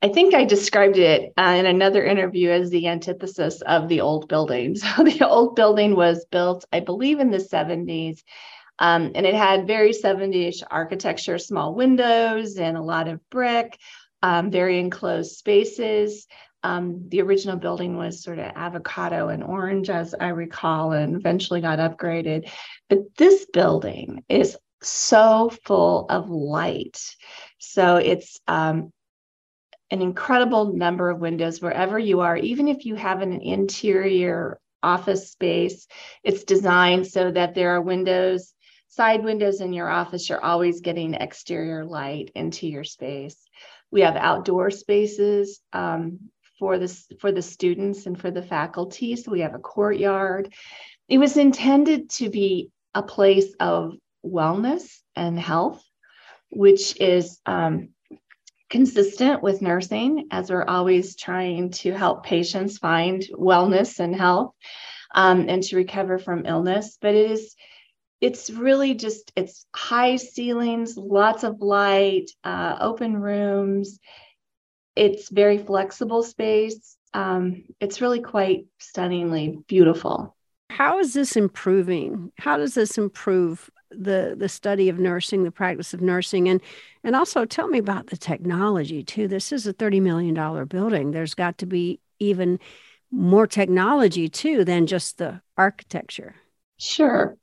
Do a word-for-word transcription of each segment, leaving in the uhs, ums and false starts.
I think I described it uh, in another interview as the antithesis of the old building. So the old building was built, I believe, in the seventies, um, and it had very seventies architecture, small windows and a lot of brick, um, very enclosed spaces. Um, the original building was sort of avocado and orange, as I recall, and eventually got upgraded. But this building is so full of light. So it's um, an incredible number of windows wherever you are, even if you have an interior office space, it's designed so that there are windows, side windows in your office. You're always getting exterior light into your space. We have outdoor spaces um, for the, for the students and for the faculty. So we have a courtyard. It was intended to be a place of wellness and health, which is um, consistent with nursing, as we're always trying to help patients find wellness and health um, and to recover from illness. But it is, it's really just, it's high ceilings, lots of light, uh, open rooms. It's very flexible space. Um, it's really quite stunningly beautiful. How is this improving? How does this improve the the study of nursing, the practice of nursing? And and also tell me about the technology too. This is a thirty million dollars building. There's got to be even more technology too than just the architecture. Sure.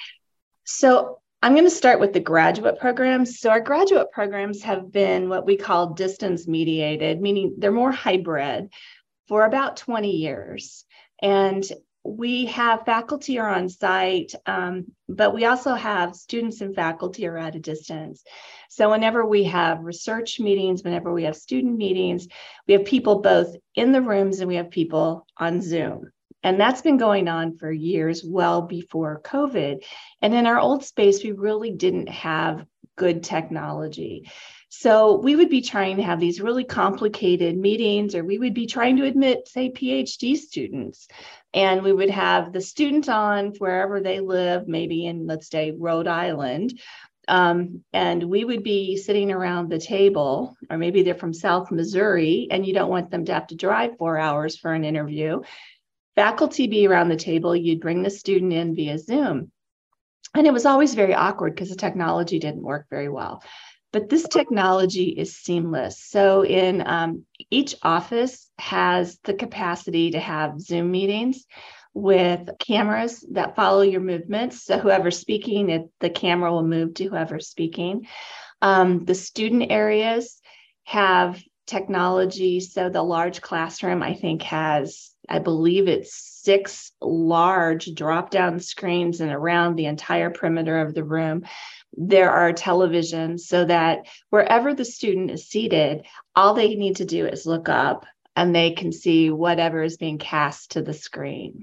So I'm going to start with the graduate programs. So our graduate programs have been what we call distance mediated, meaning they're more hybrid for about twenty years. And we have faculty are on site, um, but we also have students and faculty are at a distance. So whenever we have research meetings, whenever we have student meetings, we have people both in the rooms and we have people on Zoom. And that's been going on for years, well before COVID. And in our old space, we really didn't have good technology. So we would be trying to have these really complicated meetings, or we would be trying to admit, say, PhD students. And we would have the student on wherever they live, maybe in, let's say, Rhode Island. Um, and we would be sitting around the table, or maybe they're from South Missouri, and you don't want them to have to drive four hours for an interview. Faculty be around the table, you'd bring the student in via Zoom. And it was always very awkward because the technology didn't work very well. But this technology is seamless. So in um, each office has the capacity to have Zoom meetings with cameras that follow your movements. So whoever's speaking, it, the camera will move to whoever's speaking. Um, the student areas have technology. So the large classroom, I think, has, I believe it's six large drop-down screens, and around the entire perimeter of the room, there are televisions so that wherever the student is seated, all they need to do is look up and they can see whatever is being cast to the screen.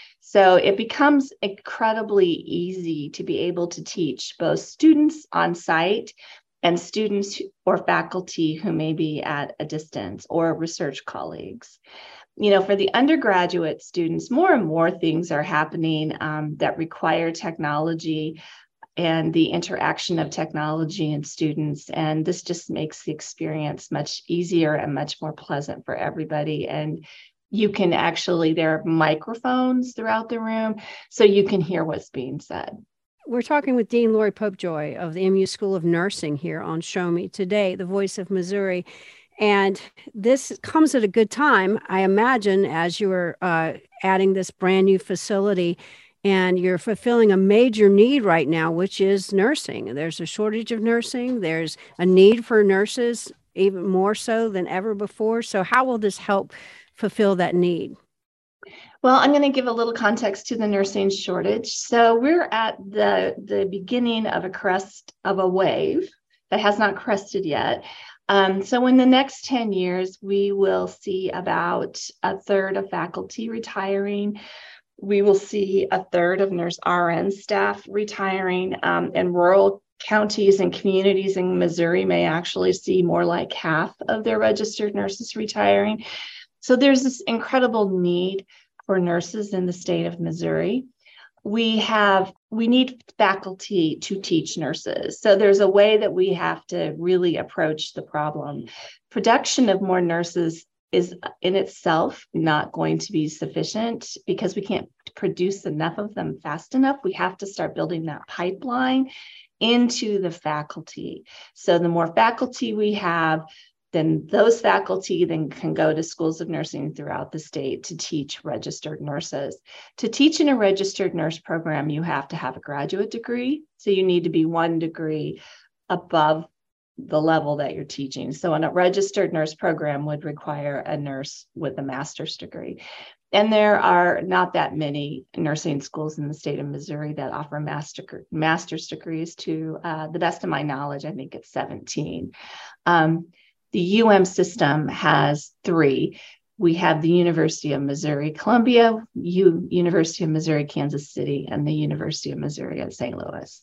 So it becomes incredibly easy to be able to teach both students on site and students or faculty who may be at a distance, or research colleagues. You know, for the undergraduate students, more and more things are happening um, that require technology and the interaction of technology and students. And this just makes the experience much easier and much more pleasant for everybody. And you can actually, there are microphones throughout the room, so you can hear what's being said. We're talking with Dean Lori Popejoy of the M U School of Nursing here on Show Me Today, the voice of Missouri. And this comes at a good time, I imagine, as you're uh, adding this brand new facility, and you're fulfilling a major need right now, which is nursing. There's a shortage of nursing. There's a need for nurses, even more so than ever before. So how will this help fulfill that need? Well, I'm going to give a little context to the nursing shortage. So we're at the, the beginning of a crest of a wave that has not crested yet. Um, so in the next ten years, we will see about a third of faculty retiring. We will see a third of nurse R N staff retiring. Um, in rural counties and communities in Missouri may actually see more like half of their registered nurses retiring. So there's this incredible need for nurses in the state of Missouri. We have we need faculty to teach nurses. So there's a way that we have to really approach the problem. Production of more nurses is in itself not going to be sufficient because we can't produce enough of them fast enough. We have to start building that pipeline into the faculty. So the more faculty we have, then those faculty then can go to schools of nursing throughout the state to teach registered nurses. To teach in a registered nurse program, you have to have a graduate degree. So you need to be one degree above the level that you're teaching. So in a registered nurse program would require a nurse with a master's degree. And there are not that many nursing schools in the state of Missouri that offer master, master's degrees. To uh, the best of my knowledge, I think it's seventeen. Um, the U M system has three. We have the University of Missouri Columbia, U- University of Missouri Kansas City, and the University of Missouri at Saint Louis.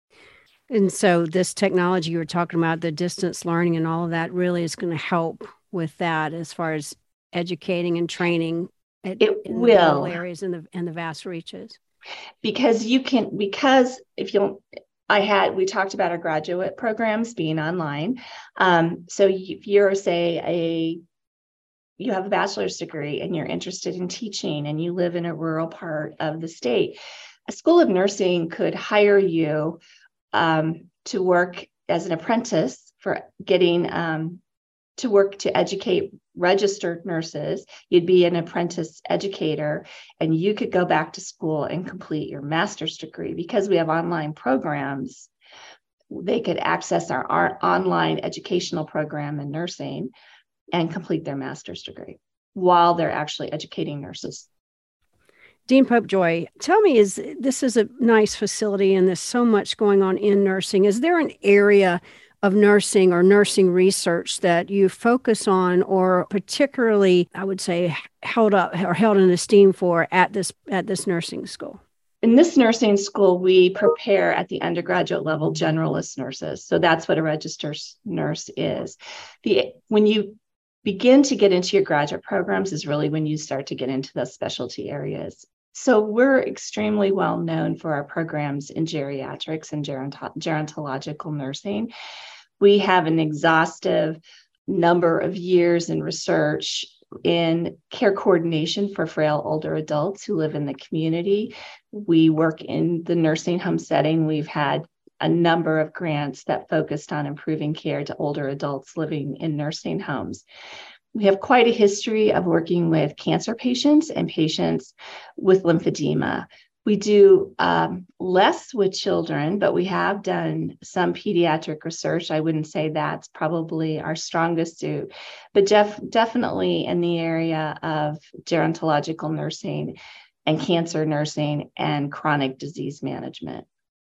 And so this technology you were talking about, the distance learning and all of that, really is going to help with that as far as educating and training at, it in will. the rural areas and the and the vast reaches. Because you can, because if you'll, I had, we talked about our graduate programs being online. Um, so if you're, say, a, you have a bachelor's degree and you're interested in teaching and you live in a rural part of the state, a school of nursing could hire you um, to work as an apprentice for getting um, to work to educate registered nurses. You'd be an apprentice educator and you could go back to school and complete your master's degree. Because we have online programs, they could access our, our online educational program in nursing and complete their master's degree while they're actually educating nurses. Dean Popejoy, tell me, is this is a nice facility and there's so much going on in nursing. Is there an area of nursing or nursing research that you focus on, or particularly, I would say, held up or held in esteem for at this at this nursing school? In this nursing school, we prepare at the undergraduate level generalist nurses. So that's what a registered nurse is. The when you begin to get into your graduate programs is really when you start to get into those specialty areas. So we're extremely well known for our programs in geriatrics and geronto- gerontological nursing. We have an exhaustive number of years in research in care coordination for frail older adults who live in the community. We work in the nursing home setting. We've had a number of grants that focused on improving care to older adults living in nursing homes. We have quite a history of working with cancer patients and patients with lymphedema. We do um, less with children, but we have done some pediatric research. I wouldn't say that's probably our strongest suit, but def- definitely in the area of gerontological nursing and cancer nursing and chronic disease management.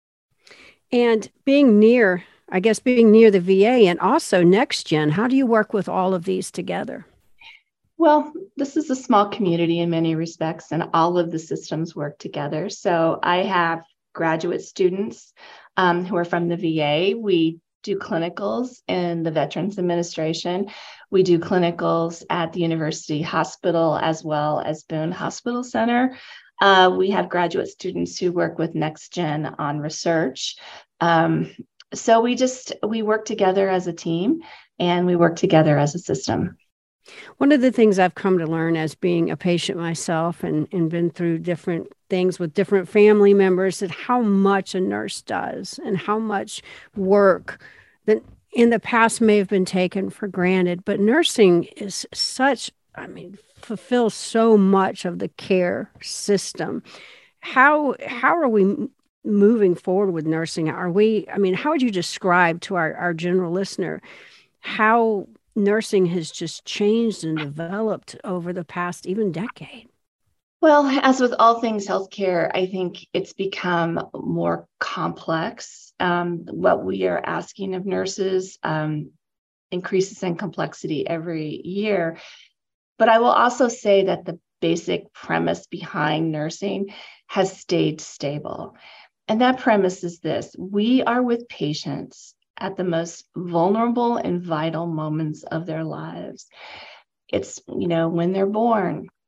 And being near, I guess, being near the V A and also NextGen, how do you work with all of these together? Well, this is a small community in many respects, and all of the systems work together. So I have graduate students um, who are from the V A. We do clinicals in the Veterans Administration. We do clinicals at the University Hospital as well as Boone Hospital Center. Uh, we have graduate students who work with NextGen on research. Um, so we just, we work together as a team and we work together as a system. One of the things I've come to learn as being a patient myself and, and been through different things with different family members is how much a nurse does and how much work that in the past may have been taken for granted. But nursing is such, I mean, fulfills so much of the care system. How how are we moving forward with nursing? Are we, I mean, how would you describe to our, our general listener how nursing has just changed and developed over the past even decade? Well, as with all things healthcare, I think it's become more complex. Um, what we are asking of nurses um, increases in complexity every year. But I will also say that the basic premise behind nursing has stayed stable. And that premise is this: we are with patients at the most vulnerable and vital moments of their lives. It's, you know, when they're born,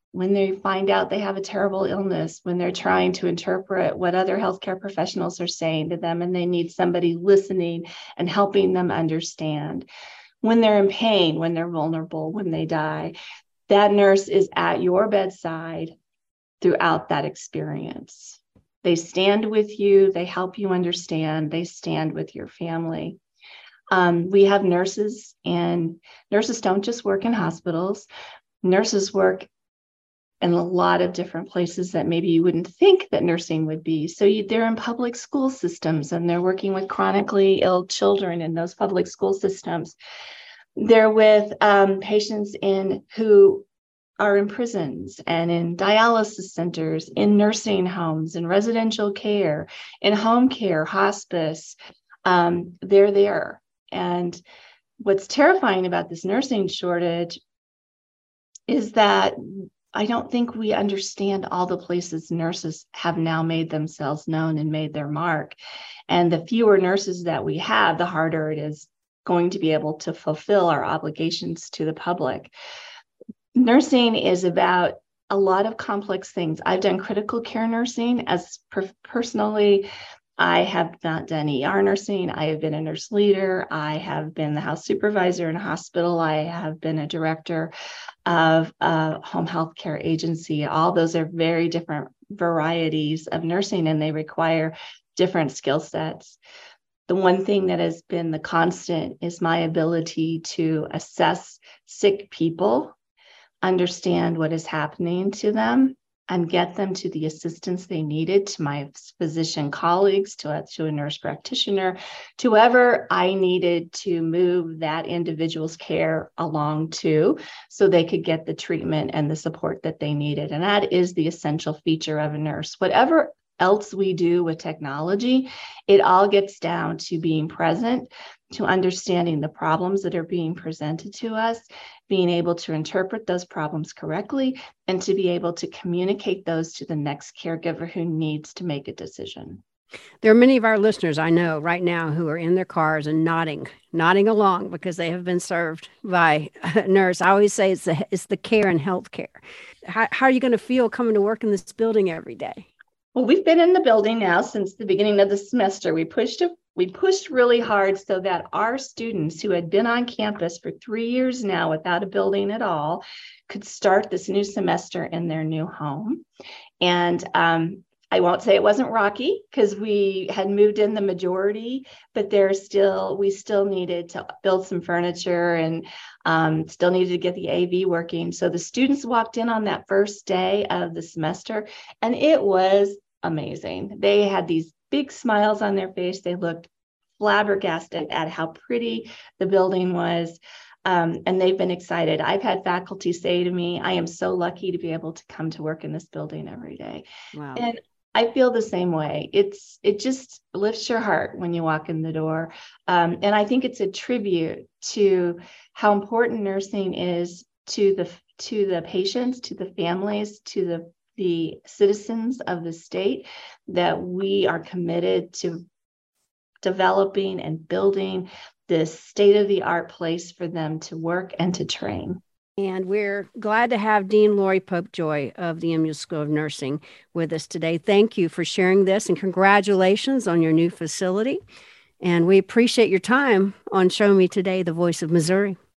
when they find out they have a terrible illness, when they're trying to interpret what other healthcare professionals are saying to them, and they need somebody listening and helping them understand. When they're in pain, when they're vulnerable, when they die, that nurse is at your bedside throughout that experience. They stand with you, they help you understand, they stand with your family. Um, we have nurses, and nurses don't just work in hospitals. Nurses work in a lot of different places that maybe you wouldn't think that nursing would be. So you, they're in public school systems, and they're working with chronically ill children in those public school systems. They're with um, patients in who are in prisons and in dialysis centers, in nursing homes, in residential care, in home care, hospice. Um, they're there. And what's terrifying about this nursing shortage is that I don't think we understand all the places nurses have now made themselves known and made their mark. And the fewer nurses that we have, the harder it is going to be able to fulfill our obligations to the public. Nursing is about a lot of complex things. I've done critical care nursing as per- personally. I have not done E R nursing. I have been a nurse leader. I have been the house supervisor in a hospital. I have been a director of a home health care agency. All those are very different varieties of nursing, and they require different skill sets. The one thing that has been the constant is my ability to assess sick people, understand what is happening to them, and get them to the assistance they needed, to my physician colleagues, to a, to a nurse practitioner, to whoever I needed to move that individual's care along to, so they could get the treatment and the support that they needed. And that is the essential feature of a nurse. Whatever else we do with technology, it all gets down to being present, to understanding the problems that are being presented to us, being able to interpret those problems correctly, and to be able to communicate those to the next caregiver who needs to make a decision. There are many of our listeners I know right now who are in their cars and nodding, nodding along because they have been served by a nurse. I always say it's the, it's the care and health care. How, how are you going to feel coming to work in this building every day? Well, we've been in the building now since the beginning of the semester. We pushed it, we pushed really hard so that our students who had been on campus for three years now without a building at all could start this new semester in their new home. And um, I won't say it wasn't rocky, because we had moved in the majority, but there's still, we still needed to build some furniture, and um, still needed to get the A V working. So the students walked in on that first day of the semester, and it was amazing. They had these big smiles on their face. They looked flabbergasted at how pretty the building was. Um, and they've been excited. I've had faculty say to me, I am so lucky to be able to come to work in this building every day. Wow. And I feel the same way. It's it just lifts your heart when you walk in the door. Um, and I think it's a tribute to how important nursing is to the to the patients, to the families, to the the citizens of the state, that we are committed to developing and building this state-of-the-art place for them to work and to train. And we're glad to have Dean Lori Popejoy of the M U School of Nursing with us today. Thank you for sharing this, and congratulations on your new facility. And we appreciate your time on Show Me Today, the Voice of Missouri.